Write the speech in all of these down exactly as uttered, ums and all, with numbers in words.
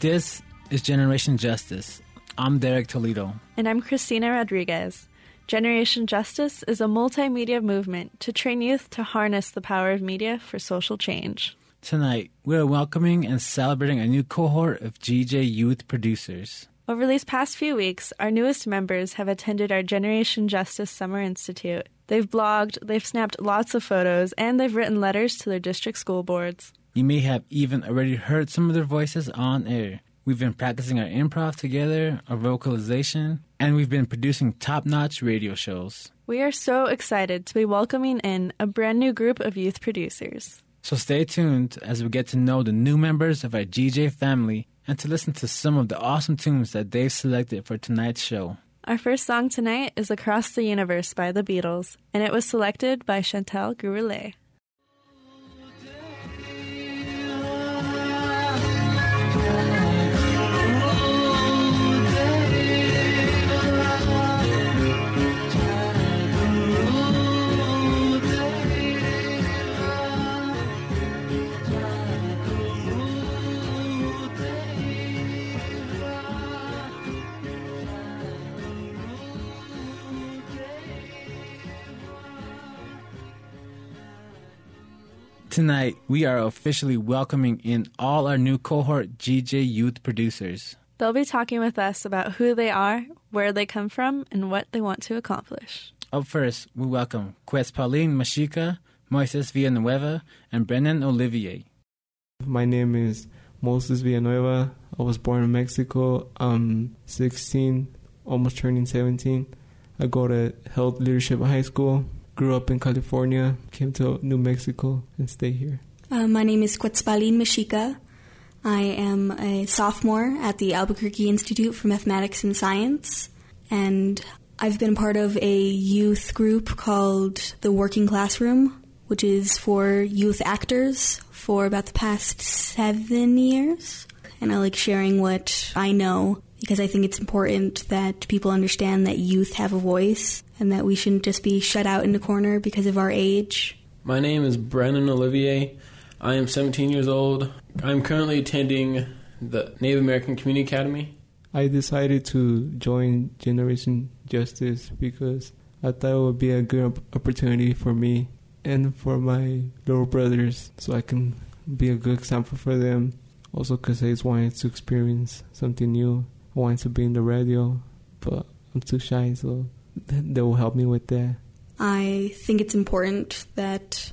This is Generation Justice. I'm Derek Toledo. And I'm Christina Rodriguez. Generation Justice is a multimedia movement to train youth to harness the power of media for social change. Tonight, we are welcoming and celebrating a new cohort of G J youth producers. Over these past few weeks, our newest members have attended our Generation Justice Summer Institute. They've blogged, they've snapped lots of photos, and they've written letters to their district school boards. You may have even already heard some of their voices on air. We've been practicing our improv together, our vocalization, and we've been producing top-notch radio shows. We are so excited to be welcoming in a brand new group of youth producers. So stay tuned as we get to know the new members of our G J family and to listen to some of the awesome tunes that they've selected for tonight's show. Our first song tonight is Across the Universe by the Beatles, and it was selected by Chantal Gouroulet. Tonight, we are officially welcoming in all our new cohort G J youth producers. They'll be talking with us about who they are, where they come from, and what they want to accomplish. Up first, we welcome Quetzpaline Mexica, Moises Villanueva, and Brennan Olivier. My name is Moses Villanueva. I was born in Mexico. I'm sixteen, almost turning seventeen. I go to Health Leadership High School. Grew up in California, came to New Mexico, and stay here. Uh, my name is Quetzpaline Mexica. I am a sophomore at the Albuquerque Institute for Mathematics and Science, and I've been part of a youth group called the Working Classroom, which is for youth actors, for about the past seven years. And I like sharing what I know, because I think it's important that people understand that youth have a voice and that we shouldn't just be shut out in the corner because of our age. My name is Brennan Olivier. I am seventeen years old. I'm currently attending the Native American Community Academy. I decided to join Generation Justice because I thought it would be a good opportunity for me and for my little brothers so I can be a good example for them. Also because I just wanted to experience something new. I wanted to be in the radio, but I'm too shy, so they will help me with that. I think it's important that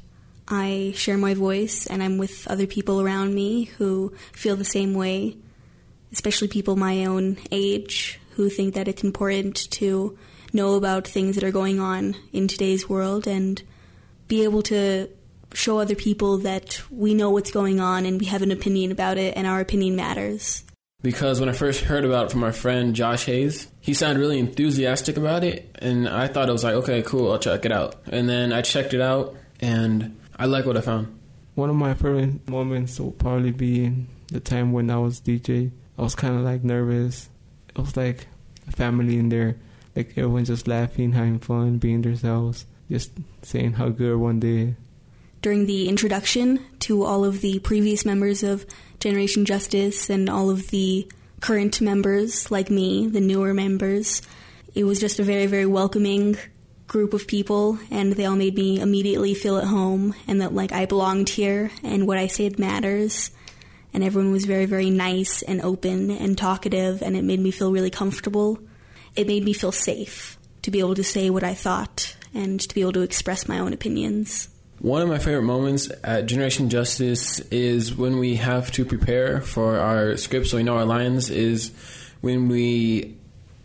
I share my voice and I'm with other people around me who feel the same way, especially people my own age who think that it's important to know about things that are going on in today's world and be able to show other people that we know what's going on and we have an opinion about it and our opinion matters. Because when I first heard about it from our friend Josh Hayes, he sounded really enthusiastic about it, and I thought it was like, okay, cool, I'll check it out. And then I checked it out, and I like what I found. One of my favorite moments will probably be in the time when I was D J. I was kind of like nervous. It was like a family in there, like everyone just laughing, having fun, being themselves, just saying how good one day. During the introduction to all of the previous members of Generation Justice and all of the current members like me, the newer members, it was just a very, very welcoming group of people, and they all made me immediately feel at home and that like I belonged here and what I said matters. And everyone was very, very nice and open and talkative, and it made me feel really comfortable. It made me feel safe to be able to say what I thought and to be able to express my own opinions. One of my favorite moments at Generation Justice is when we have to prepare for our scripts so we know our lines, is when we,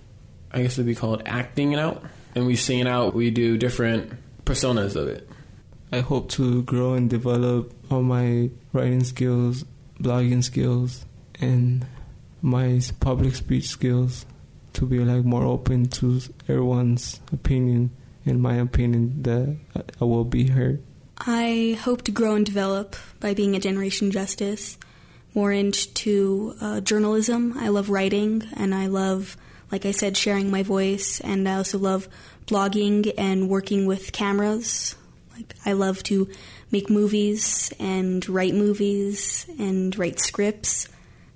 I guess it would be called acting it out. And we sing it out, we do different personas of it. I hope to grow and develop all my writing skills, blogging skills, and my public speech skills to be like more open to everyone's opinion and my opinion that I will be heard. I hope to grow and develop by being at Generation Justice more into uh, journalism. I love writing, and I love, like I said, sharing my voice, and I also love blogging and working with cameras. Like I love to make movies and write movies and write scripts.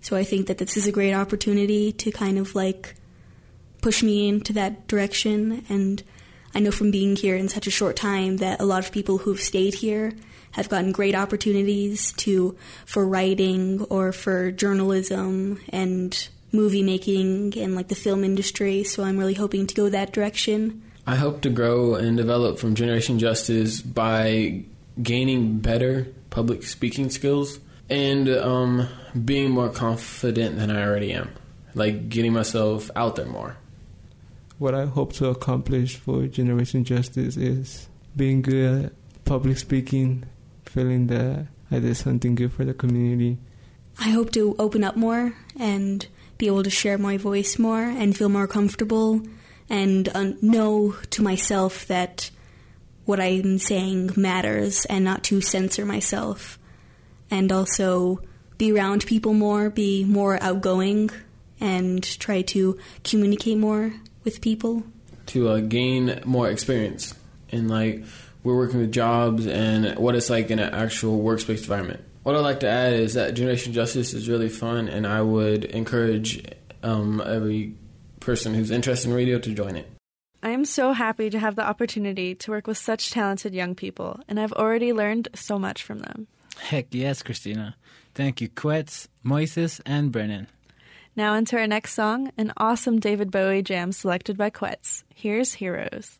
So I think that this is a great opportunity to kind of like push me into that direction. And I know from being here in such a short time that a lot of people who've stayed here have gotten great opportunities to for writing or for journalism and movie making and like the film industry. So I'm really hoping to go that direction. I hope to grow and develop from Generation Justice by gaining better public speaking skills and um, being more confident than I already am, like getting myself out there more. What I hope to accomplish for Generation Justice is being good at public speaking, feeling that I did something good for the community. I hope to open up more and be able to share my voice more and feel more comfortable and uh, know to myself that what I'm saying matters and not to censor myself. And also be around people more, be more outgoing, and try to communicate more with people. To uh, gain more experience in, like, we're working with jobs and what it's like in an actual workspace environment. What I'd like to add is that Generation Justice is really fun, and I would encourage um, every person who's interested in radio to join it. I am so happy to have the opportunity to work with such talented young people, and I've already learned so much from them. Heck yes, Christina. Thank you, Quetz, Moises, and Brennan. Now into our next song, an awesome David Bowie jam selected by Quetz. Here's Heroes.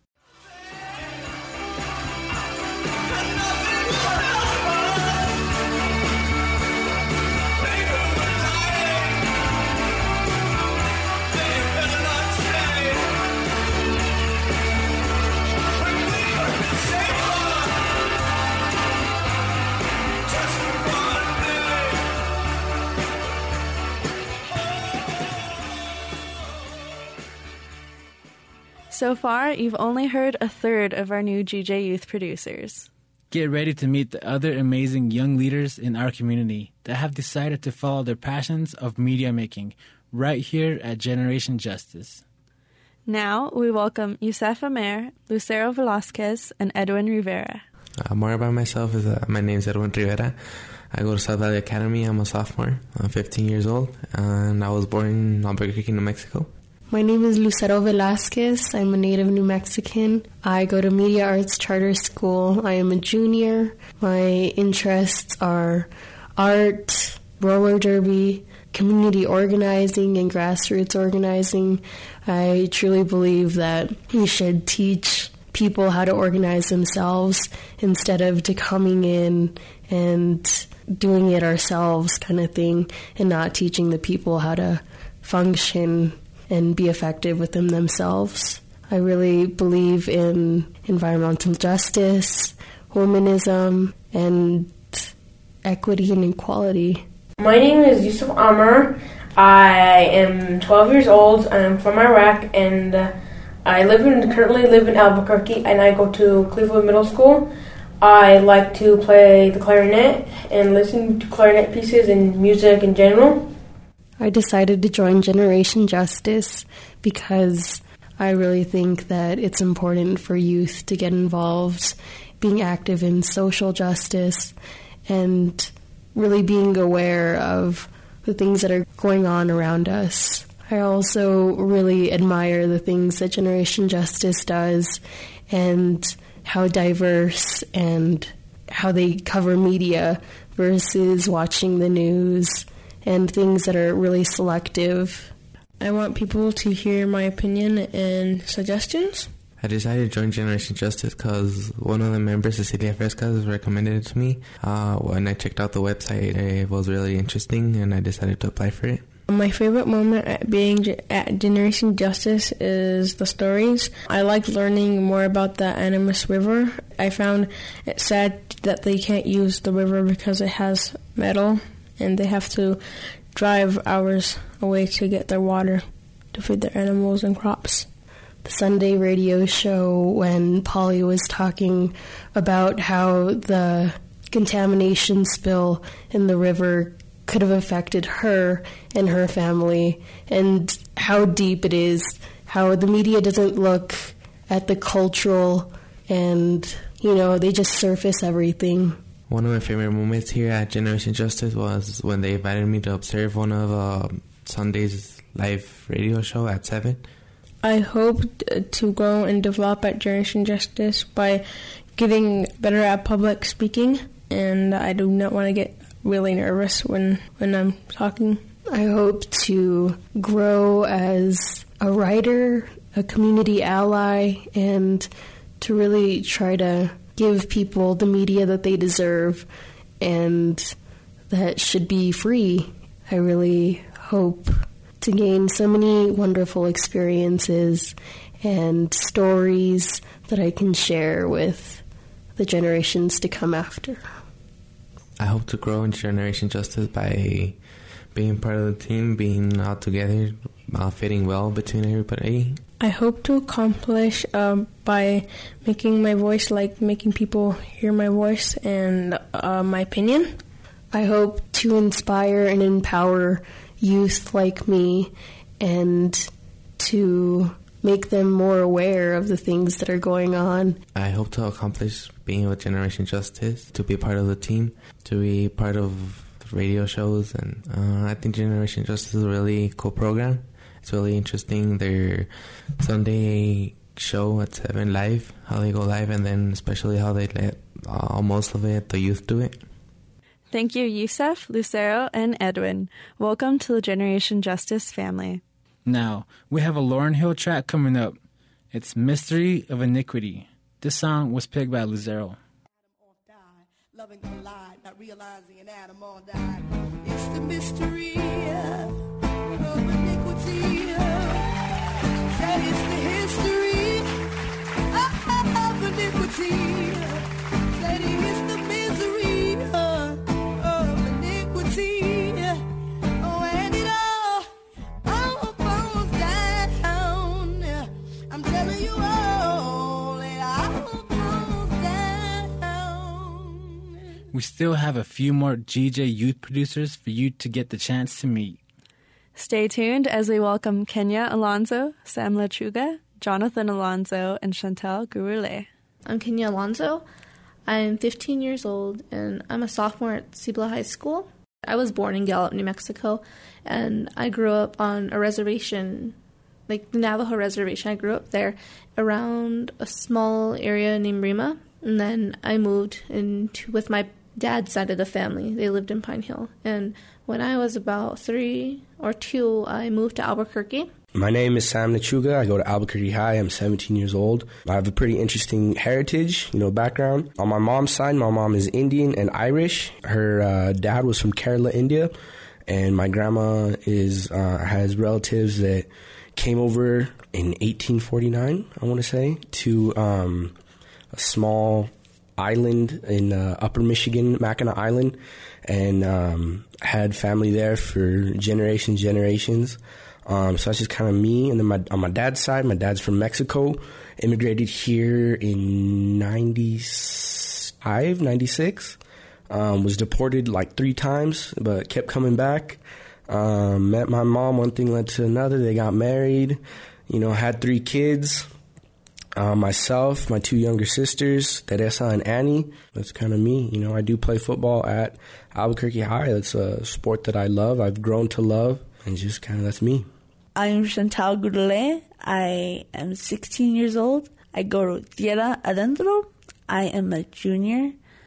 So far, you've only heard a third of our new G J Youth producers. Get ready to meet the other amazing young leaders in our community that have decided to follow their passions of media making right here at Generation Justice. Now, we welcome Yusef Amer, Lucero Velasquez, and Edwin Rivera. Uh, more about myself is uh, my name is Edwin Rivera. I go to South Valley Academy. I'm a sophomore. I'm fifteen years old, and I was born in Albuquerque, New Mexico. My name is Lucero Velasquez. I'm a native New Mexican. I go to Media Arts Charter School. I am a junior. My interests are art, roller derby, community organizing, and grassroots organizing. I truly believe that we should teach people how to organize themselves instead of to coming in and doing it ourselves kind of thing, and not teaching the people how to function and be effective within themselves. I really believe in environmental justice, womanism, and equity and equality. My name is Yusuf Amr. I am twelve years old. I'm from Iraq, and uh, I live in currently live in Albuquerque, and I go to Cleveland Middle School. I like to play the clarinet and listen to clarinet pieces and music in general. I decided to join Generation Justice because I really think that it's important for youth to get involved, being active in social justice, and really being aware of the things that are going on around us. I also really admire the things that Generation Justice does and how diverse and how they cover media versus watching the news and things that are really selective. I want people to hear my opinion and suggestions. I decided to join Generation Justice because one of the members, Cecilia Frescas, recommended it to me. Uh, when I checked out the website, it was really interesting, and I decided to apply for it. My favorite moment at being at Generation Justice is the stories. I like learning more about the Animas River. I found it sad that they can't use the river because it has metal, and they have to drive hours away to get their water to feed their animals and crops. The Sunday radio show when Polly was talking about how the contamination spill in the river could have affected her and her family, and how deep it is, how the media doesn't look at the cultural and, you know, they just surface everything. One of my favorite moments here at Generation Justice was when they invited me to observe one of uh, Sunday's live radio show at seven. I hope to grow and develop at Generation Justice by getting better at public speaking, and I do not want to get really nervous when, when I'm talking. I hope to grow as a writer, a community ally, and to really try to give people the media that they deserve and that should be free. I really hope to gain so many wonderful experiences and stories that I can share with the generations to come after. I hope to grow in Generation Justice by being part of the team, being all together, uh, fitting well between everybody. I hope to accomplish um, by making my voice, like making people hear my voice and uh, my opinion. I hope to inspire and empower youth like me and to make them more aware of the things that are going on. I hope to accomplish being with Generation Justice, to be part of the team, to be part of radio shows, and uh, I think Generation Justice is a really cool program. It's really interesting. Their Sunday show at seven live, how they go live, and then especially how they let uh, most of it, the youth do it. Thank you, Yusef, Lucero, and Edwin. Welcome to the Generation Justice family. Now, we have a Lauryn Hill track coming up. It's Mystery of Iniquity. This song was picked by Lucero. Loving collide, not realizing an atom all died. It's the mystery of iniquity. Say it's the history of iniquity. Say it's the misery of iniquity. Oh, and it all, all falls down. I'm telling you all, it all falls down. We still have a few more G J youth producers for you to get the chance to meet. Stay tuned as we welcome Kenya Alonso, Sam Lachuga, Jonathan Alonso, and Chantal Gurule. I'm Kenya Alonso. I'm fifteen years old, and I'm a sophomore at Cibola High School. I was born in Gallup, New Mexico, and I grew up on a reservation, like the Navajo reservation. I grew up there around a small area named Rima, and then I moved into with my dad's side of the family. They lived in Pine Hill, and when I was about three or two, I moved to Albuquerque. My name is Sam Lachuga. I go to Albuquerque High. I'm seventeen years old. I have a pretty interesting heritage, you know, background. On my mom's side, my mom is Indian and Irish. Her uh, dad was from Kerala, India, and my grandma is uh, has relatives that came over in eighteen forty-nine, I want to say, to um, a small island in uh, Upper Michigan, Mackinac Island, and um, had family there for generations, generations. Um, so that's just kind of me. And then my, on my dad's side, my dad's from Mexico, immigrated here in ninety-five, ninety-six, um, was deported like three times, but kept coming back. Um, met my mom, one thing led to another. They got married, you know, had three kids. Uh, myself, my two younger sisters, Teresa and Annie. That's kind of me. You know, I do play football at Albuquerque High. That's a sport that I love. I've grown to love, and just kind of that's me. I'm Chantal Gurule. I am sixteen years old. I go to Tierra Adentro. I am a junior.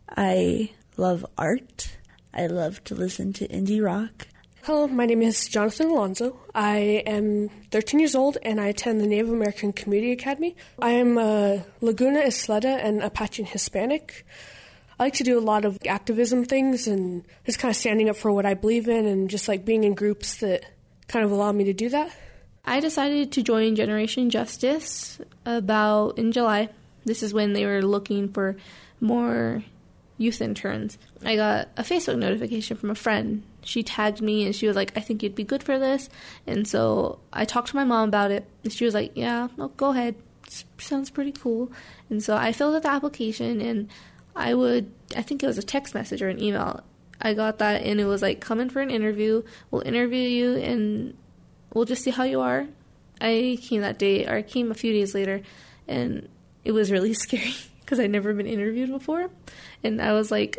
I love art. I love to listen to indie rock. Hello, my name is Jonathan Alonso. I am thirteen years old, and I attend the Native American Community Academy. I am a Laguna Isleta and Apache Hispanic. I like to do a lot of activism things and just kind of standing up for what I believe in and just like being in groups that kind of allow me to do that. I decided to join Generation Justice about in July. This is when they were looking for more youth interns. I got a Facebook notification from a friend. She tagged me and she was like, I think you'd be good for this. And so I talked to my mom about it, and she was like, yeah, no, go ahead. It sounds pretty cool. And so I filled out the application, and I would, I think it was a text message or an email. I got that, and it was like, come in for an interview. We'll interview you, and we'll just see how you are. I came that day, or I came a few days later, and it was really scary because I'd never been interviewed before. And I was like,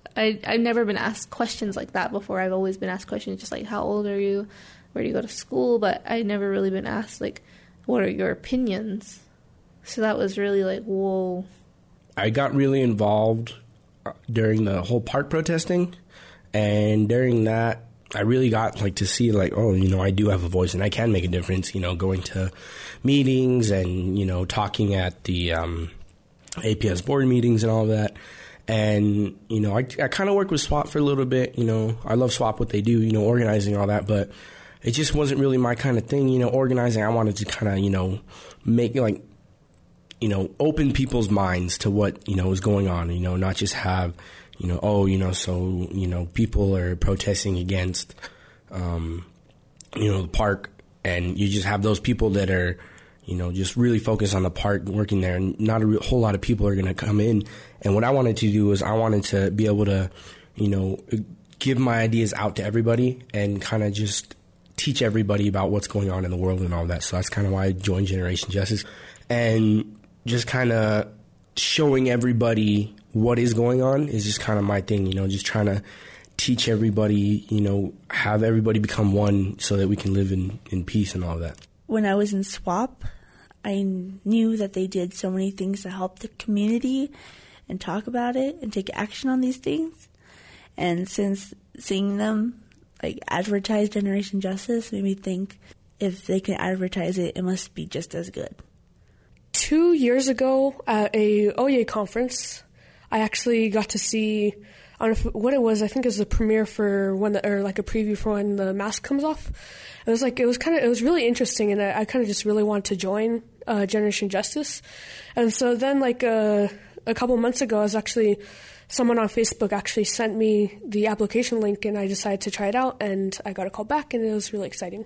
I, I've never been asked questions like that before. I've always been asked questions just like, how old are you? Where do you go to school? But I've never really been asked, like, what are your opinions? So that was really like, whoa. I got really involved during the whole park protesting. And during that, I really got like to see like, oh, you know, I do have a voice and I can make a difference, you know, going to meetings and, you know, talking at the um, A P S board meetings and all of that. And, you know, I, I kind of worked with SWAP for a little bit. You know, I love SWAP, what they do, you know, organizing all that. But it just wasn't really my kind of thing, you know, organizing. I wanted to kind of, you know, make like, you know, open people's minds to what, you know, is going on, you know, not just have, you know, oh, you know, so, you know, people are protesting against, um, you know, the park. And you just have those people that are, you know, just really focused on the park working there. And not a real, whole lot of people are going to come in. And what I wanted to do was I wanted to be able to, you know, give my ideas out to everybody and kind of just teach everybody about what's going on in the world and all that. So that's kind of why I joined Generation Justice. And just kind of showing everybody what is going on is just kind of my thing, you know, just trying to teach everybody, you know, have everybody become one so that we can live in, in peace and all that. When I was in SWAP, I knew that they did so many things to help the community and talk about it and take action on these things. And since seeing them like advertise Generation Justice made me think if they can advertise it, it must be just as good. Two years ago at a O Y A conference, I actually got to see, I don't know if, what it was, I think it was the premiere for when the, or like a preview for when the mask comes off. It was like, it was kind of, it was really interesting, and I, I kind of just really wanted to join uh, Generation Justice. And so then like uh, a couple months ago, I was actually, someone on Facebook actually sent me the application link, and I decided to try it out, and I got a call back, and it was really exciting.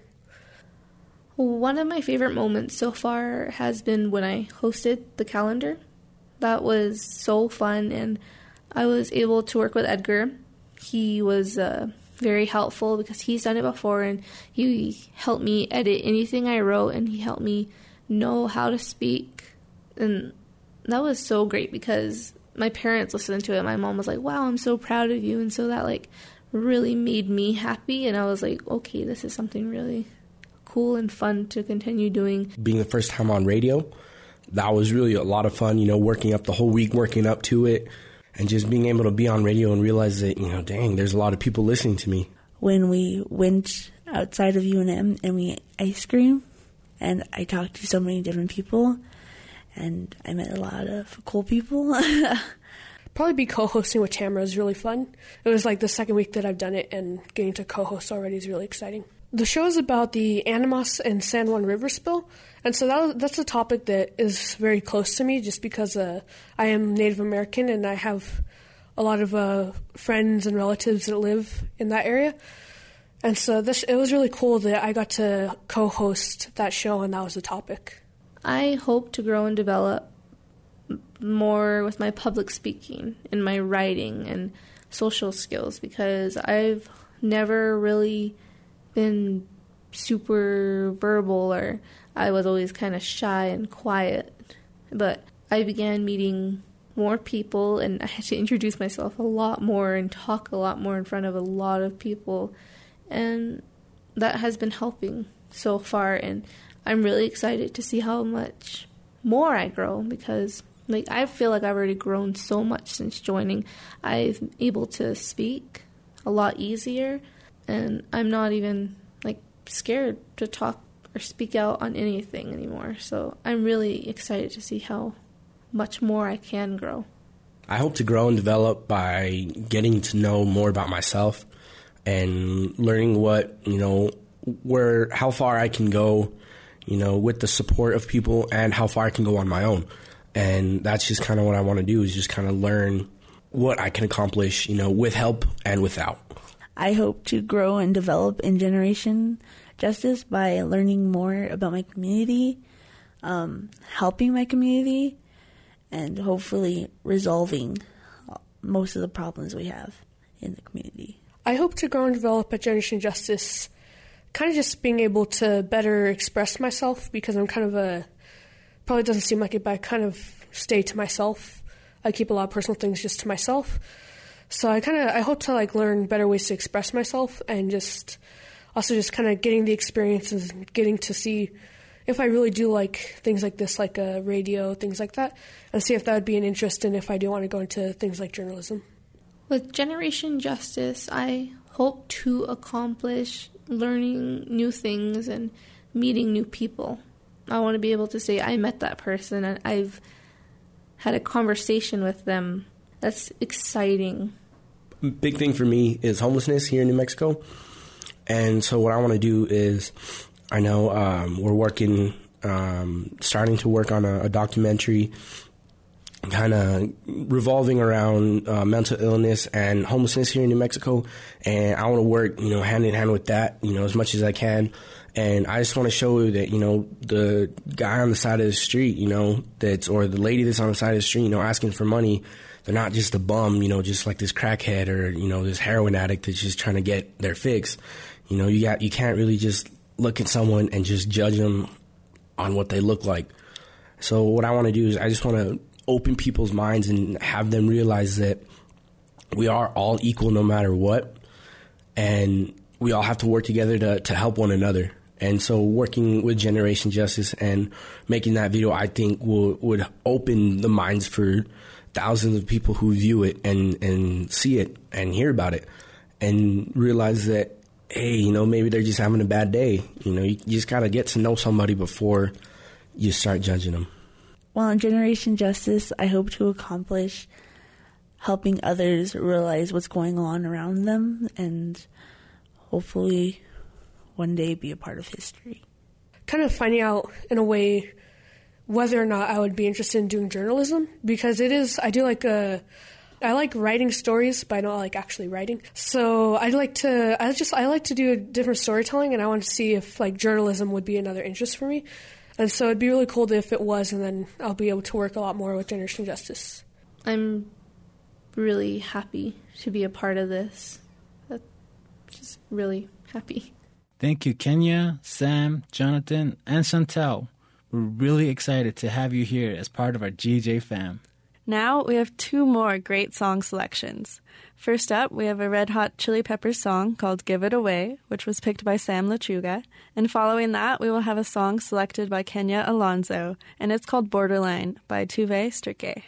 One of my favorite moments so far has been when I hosted the calendar. That was so fun, and I was able to work with Edgar. He was uh, very helpful because he's done it before, and he helped me edit anything I wrote, and he helped me know how to speak. And that was so great because my parents listened to it. My mom was like, wow, I'm so proud of you. And so that like really made me happy, and I was like, okay, this is something really cool and fun to continue doing. Being the first time on radio, that was really a lot of fun, you know, working up the whole week, working up to it, and just being able to be on radio and realize that, you know, dang, there's a lot of people listening to me. When we went outside of U N M and we ate ice cream, and I talked to so many different people, and I met a lot of cool people. Probably be co-hosting with Tamara is really fun. It was like the second week that I've done it, and getting to co-host already is really exciting. The show is about the Animas and San Juan River spill, and so that, that's a topic that is very close to me just because uh, I am Native American and I have a lot of uh, friends and relatives that live in that area. And so this, it was really cool that I got to co-host that show, and that was the topic. I hope to grow and develop more with my public speaking and my writing and social skills because I've never really been super verbal, or I was always kind of shy and quiet. But I began meeting more people, and I had to introduce myself a lot more and talk a lot more in front of a lot of people. And that has been helping so far, and I'm really excited to see how much more I grow because like I feel like I've already grown so much since joining. I've been able to speak a lot easier, and I'm not even like scared to talk or speak out on anything anymore. So I'm really excited to see how much more I can grow. I hope to grow and develop by getting to know more about myself and learning what, you know, where, how far I can go, you know, with the support of people, and how far I can go on my own. And that's just kind of what I want to do, is just kind of learn what I can accomplish, you know, with help and without. I hope to grow and develop in Generation Justice by learning more about my community, um, helping my community, and hopefully resolving most of the problems we have in the community. I hope to grow and develop at Generation Justice, kind of just being able to better express myself, because I'm kind of a, probably doesn't seem like it, but I kind of stay to myself. I keep a lot of personal things just to myself. So I kind of I hope to like learn better ways to express myself, and just also just kind of getting the experiences and getting to see if I really do like things like this, like uh, radio, things like that, and see if that would be an interest in if I do want to go into things like journalism. With Generation Justice, I hope to accomplish learning new things and meeting new people. I want to be able to say I met that person and I've had a conversation with them. That's exciting. Big thing for me is homelessness here in New Mexico. And so what I want to do is, I know um, we're working, um, starting to work on a, a documentary kind of revolving around uh, mental illness and homelessness here in New Mexico. And I want to work, you know, hand in hand with that, you know, as much as I can. And I just want to show that, you know, the guy on the side of the street, you know, that's, or the lady that's on the side of the street, you know, asking for money, they're not just a bum, you know, just like this crackhead or, you know, this heroin addict that's just trying to get their fix. You know, you got, you can't really just look at someone and just judge them on what they look like. So what I want to do is I just want to open people's minds and have them realize that we are all equal no matter what. And we all have to work together to, to help one another. And so working with Generation Justice and making that video, I think will, would open the minds for thousands of people who view it and, and see it and hear about it and realize that, hey, you know, maybe they're just having a bad day. You know, you, you just got to get to know somebody before you start judging them. Well, in Generation Justice, I hope to accomplish helping others realize what's going on around them and hopefully one day be a part of history. Kind of finding out, in a way, whether or not I would be interested in doing journalism, because it is, I do like a, I like writing stories, but I don't like actually writing. So I'd like to, I just, I like to do different storytelling, and I want to see if like journalism would be another interest for me. And so it'd be really cool if it was, and then I'll be able to work a lot more with Generation Justice. I'm really happy to be a part of this. I'm just really happy. Thank you, Kenya, Sam, Jonathan, and Chantel. We're really excited to have you here as part of our G J fam. Now we have two more great song selections. First up, we have a Red Hot Chili Peppers song called Give It Away, which was picked by Sam Lechuga. And following that, we will have a song selected by Kenya Alonso, and it's called Borderline by Tuve Strike.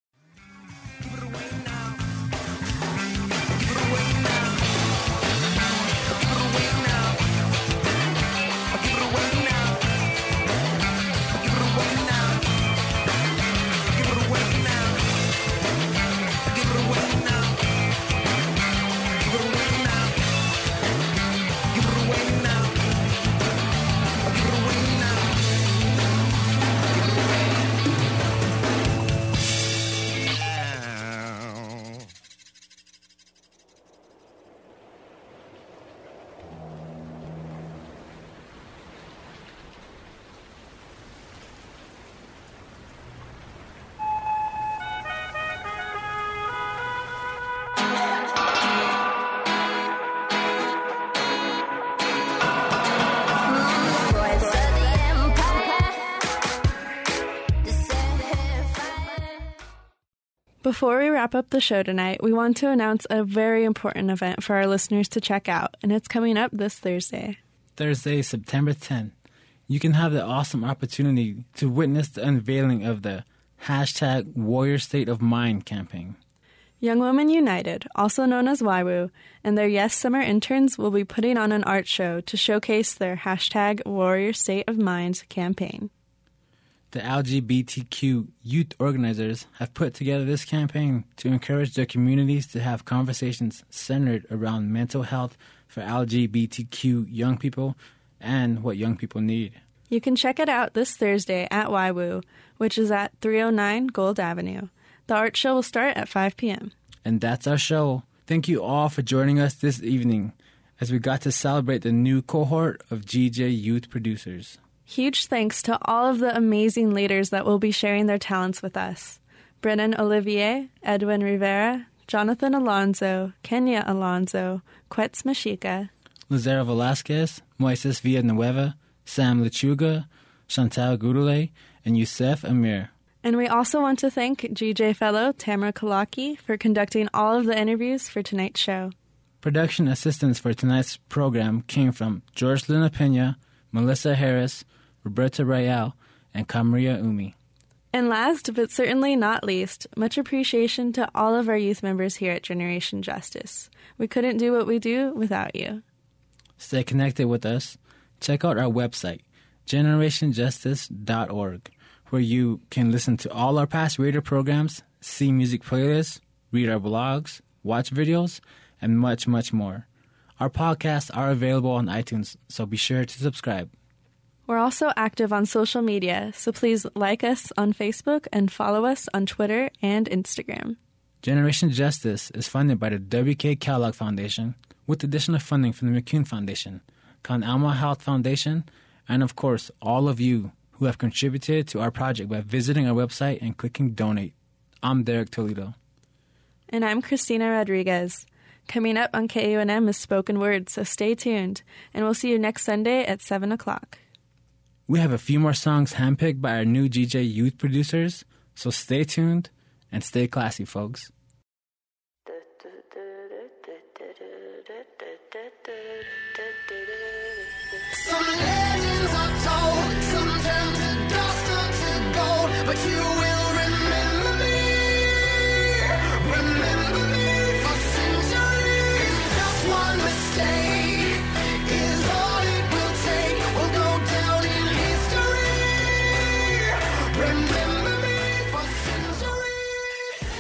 Before we wrap up the show tonight, we want to announce a very important event for our listeners to check out, and it's coming up this Thursday. Thursday, September tenth. You can have the awesome opportunity to witness the unveiling of the hashtag Warrior State of Mind campaign. Young Women United, also known as Y W U, and their Yes Summer interns will be putting on an art show to showcase their hashtag Warrior State of Mind campaign. The L G B T Q youth organizers have put together this campaign to encourage their communities to have conversations centered around mental health for L G B T Q young people and what young people need. You can check it out this Thursday at Y W U, which is at three oh nine Gold Avenue. The art show will start at five p.m. And that's our show. Thank you all for joining us this evening as we got to celebrate the new cohort of G J Youth producers. Huge thanks to all of the amazing leaders that will be sharing their talents with us. Brennan Olivier, Edwin Rivera, Jonathan Alonso, Kenya Alonso, Quetz Mashika, Lizera Velasquez, Moises Villanueva, Sam Lechuga, Chantal Gurule, and Youssef Amir. And we also want to thank G J Fellow Tamara Kalaki for conducting all of the interviews for tonight's show. Production assistance for tonight's program came from George Luna Pena, Melissa Harris, Roberta Rayal, and Kamaria Umi. And last, but certainly not least, much appreciation to all of our youth members here at Generation Justice. We couldn't do what we do without you. Stay connected with us. Check out our website, generation justice dot org, where you can listen to all our past radio programs, see music playlists, read our blogs, watch videos, and much, much more. Our podcasts are available on iTunes, so be sure to subscribe. We're also active on social media, so please like us on Facebook and follow us on Twitter and Instagram. Generation Justice is funded by the W K Kellogg Foundation with additional funding from the McCune Foundation, Con Alma Health Foundation, and of course, all of you who have contributed to our project by visiting our website and clicking donate. I'm Derek Toledo. And I'm Christina Rodriguez. Coming up on K U N M is Spoken Word, so stay tuned, and we'll see you next Sunday at seven o'clock. We have a few more songs handpicked by our new G J youth producers, so stay tuned and stay classy, folks. Some legends are told, some turn to dust or to gold, but you will remember me, remember me for centuries. Just one mistake is all it will take. We'll go down in history. Remember me for centuries.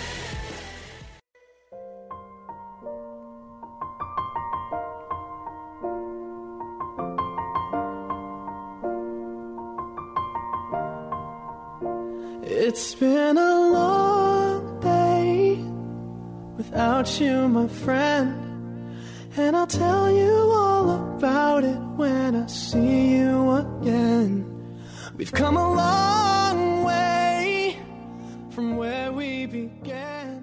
It's been a long day without you, my friend, and I'll tell you all about it when I see you again. We've come a long way from where we began.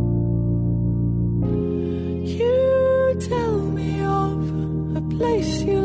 You tell me of a place you